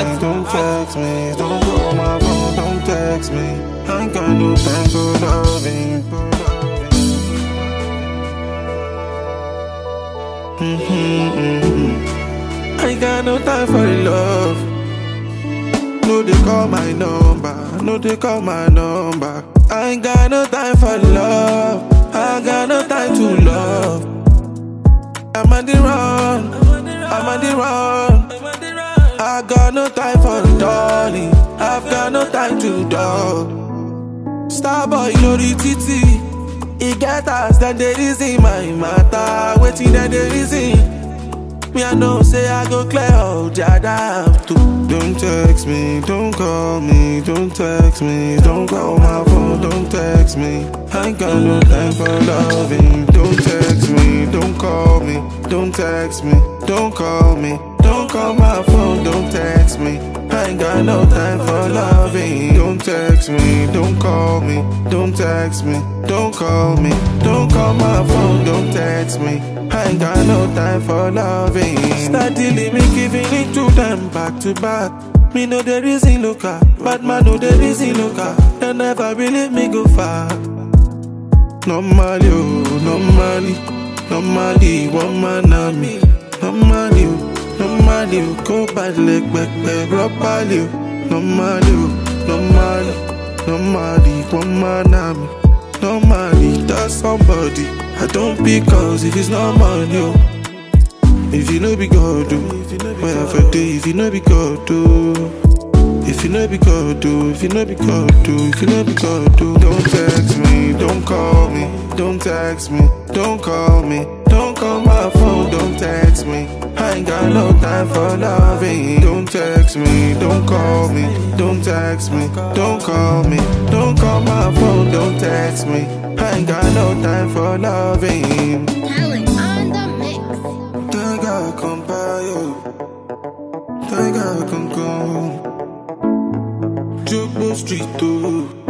don't text me, don't call my phone, don't text me. I ain't got no time for loving. I ain't got no time for the love. No, they call my number, no, they call my number. I ain't got no time for love, I ain't got no time to love. I'm on the run, I'm on the run. I got no time for darling, I've got no time to dog. Starboy, lori titi, he get us, then there is in my matter. Waiting, then there is in. Me, I know, say I go clear out, Jada have to. Don't text me, don't call me, don't text me, don't call my phone, don't text me. I ain't got no time for loving. Don't text me, don't call me, don't text me, don't call me, don't call my phone, don't text me. I ain't got no time for loving. Don't text me, don't call me, don't text me, don't call me, don't call my phone, don't text me. I ain't got no time for loving. Start dealing me, giving it to them back to back. Me know the reason look up, bad man know the reason look up. They never believe me go far. Normally, oh, normally, one man on me. Normally, go bad leg back, properly. Normally, one man on me. Normally, that's somebody. I don't pick cause if it's not money, oh. If you know be God, do. Where have a day, if you know be God, do. If you know be God, do. If you know be God, do. If you know be God, do. Don't text me, don't call me, don't text me, don't call me, don't call my phone, don't text me. I ain't got no time for loving. Don't text me, don't call me, don't text me, don't call me, don't call my phone, don't text me. I ain't got no time for loving. Talent on the mix. Think I come by you, think I can go. Jogbo Street too.